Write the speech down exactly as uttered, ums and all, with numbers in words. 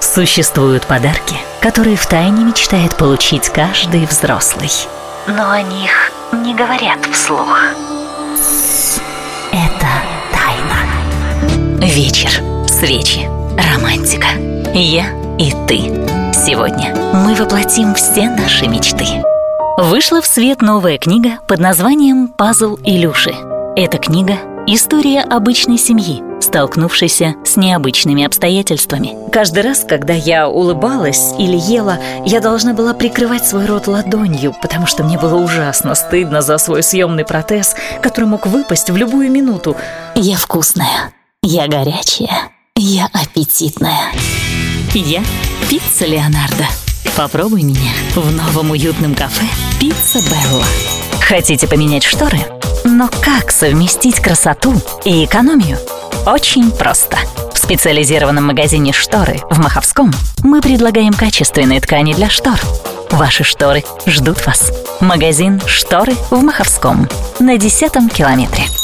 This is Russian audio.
Существуют подарки, которые втайне мечтает получить каждый взрослый. Но о них не говорят вслух. Это тайна. Вечер, свечи, романтика. Я и ты. Сегодня мы воплотим все наши мечты. Вышла в свет новая книга под названием «Пазл Илюши». Эта книга – история обычной семьи, столкнувшейся с необычными обстоятельствами. Каждый раз, когда я улыбалась или ела, я должна была прикрывать свой рот ладонью, потому что мне было ужасно стыдно за свой съемный протез, который мог выпасть в любую минуту. Я вкусная, я горячая, я аппетитная. Я пицца Леонардо. Попробуй меня в новом уютном кафе «Пицца Белла». Хотите поменять шторы? Но как совместить красоту и экономию? Очень просто. В специализированном магазине «Шторы» в Маховском мы предлагаем качественные ткани для штор. Ваши шторы ждут вас. Магазин «Шторы» в Маховском на десятом километре.